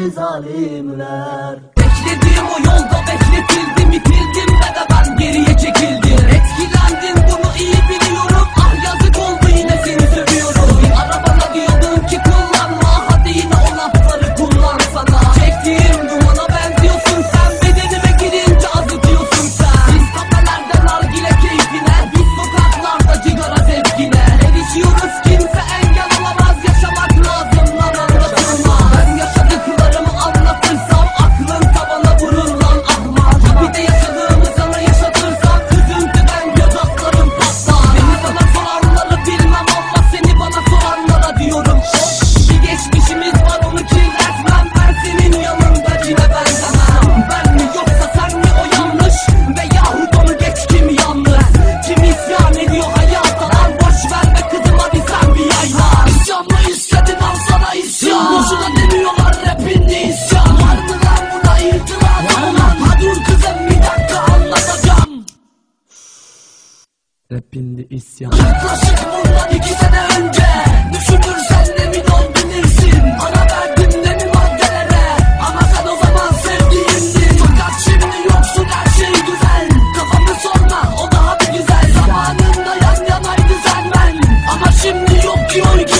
seni zalimler. Beklediğim o yolda bekletildim, itildim ve de ben geriye çekildim. Etkilendin, bunu iyi biliyorum. Ah yazık oldu, yine seni sövüyorum. Bir arabana diyordun ki kullanma, hadi yine o lafları kullansana. Çektiğim dumana benziyorsun sen, bedenime girince azıtıyorsun sen. Biz kafelerden nargile keyfine, biz sokaklarda cigara zevkine. Erişiyoruz, kimse engel olamaz, yaşamak lazım lan, anlatılma. Ben yaşadıklarımı anlatırsam aklın tavana vurur lan ahmak. Bir de yaşadığımız anı yaşatırsam üzüntüden göz atlarım patlar. Beni sana soranları bilmem ama seni bana soranlara diyorum. Bir geçmişimiz var, onu kirletmem. Ben senin yanındakine benzemem. Ben mi yoksa sen mi o yanlış? Veyahut onu geç, kim yalnız? Kim isyan ediyor hayata lan? Boş ver be kızım, hadi sen bir yayla. İsyanla istedin, al sana isyan. Boşuna demiyorlar rapinde isyan. Var mı lan buna itiraz? Ha dur kızım, bir dakika anlatacağım. Rapinde isyan. Yaklaşık bundan 2 sene önce düşünürsen emin ol bilirsin. Bana verdin de mi maddelere? Ama sen o zaman sevdiğimdin. Fakat şimdi yoksun, her şey güzel. Kafamı sorma, o daha bir güzel. Zamanında yan yanaydı sen ben. Ama şimdi yok ki o iki